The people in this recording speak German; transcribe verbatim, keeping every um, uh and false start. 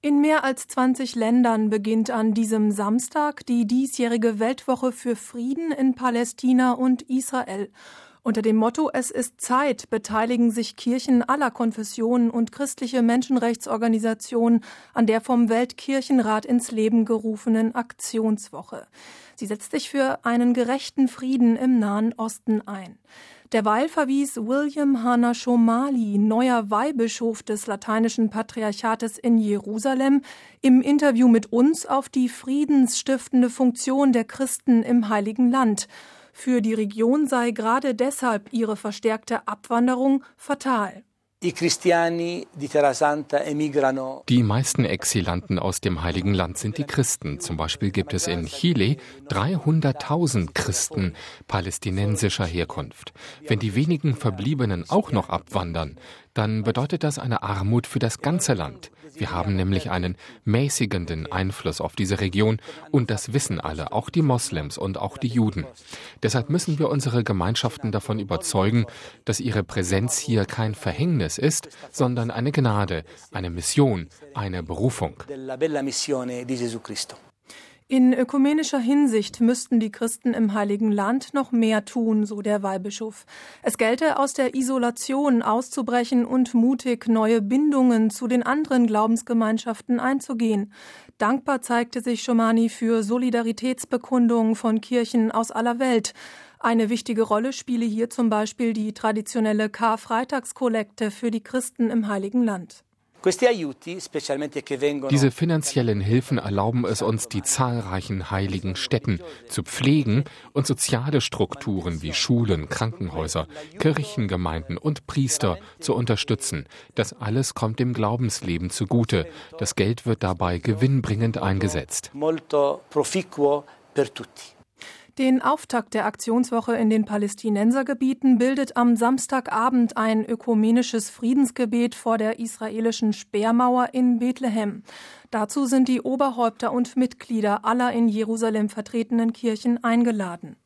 In mehr als zwanzig Ländern beginnt an diesem Samstag die diesjährige Weltwoche für Frieden in Palästina und Israel. Unter dem Motto „Es ist Zeit“ beteiligen sich Kirchen aller Konfessionen und christliche Menschenrechtsorganisationen an der vom Weltkirchenrat ins Leben gerufenen Aktionswoche. Sie setzt sich für einen gerechten Frieden im Nahen Osten ein. Derweil verwies William Hannah Shomali, neuer Weihbischof des lateinischen Patriarchates in Jerusalem, im Interview mit uns auf die friedensstiftende Funktion der Christen im Heiligen Land. Für die Region sei gerade deshalb ihre verstärkte Abwanderung fatal. Die meisten Exilanten aus dem Heiligen Land sind die Christen. Zum Beispiel gibt es in Chile dreihunderttausend Christen palästinensischer Herkunft. Wenn die wenigen Verbliebenen auch noch abwandern, dann bedeutet das eine Armut für das ganze Land. Wir haben nämlich einen mäßigenden Einfluss auf diese Region und das wissen alle, auch die Moslems und auch die Juden. Deshalb müssen wir unsere Gemeinschaften davon überzeugen, dass ihre Präsenz hier kein Verhängnis ist, sondern eine Gnade, eine Mission, eine Berufung. In ökumenischer Hinsicht müssten die Christen im Heiligen Land noch mehr tun, so der Weihbischof. Es gelte, aus der Isolation auszubrechen und mutig neue Bindungen zu den anderen Glaubensgemeinschaften einzugehen. Dankbar zeigte sich Shomali für Solidaritätsbekundungen von Kirchen aus aller Welt. Eine wichtige Rolle spiele hier zum Beispiel die traditionelle Karfreitagskollekte für die Christen im Heiligen Land. Diese finanziellen Hilfen erlauben es uns, die zahlreichen heiligen Stätten zu pflegen und soziale Strukturen wie Schulen, Krankenhäuser, Kirchengemeinden und Priester zu unterstützen. Das alles kommt dem Glaubensleben zugute. Das Geld wird dabei gewinnbringend eingesetzt. Den Auftakt der Aktionswoche in den Palästinensergebieten bildet am Samstagabend ein ökumenisches Friedensgebet vor der israelischen Sperrmauer in Bethlehem. Dazu sind die Oberhäupter und Mitglieder aller in Jerusalem vertretenen Kirchen eingeladen.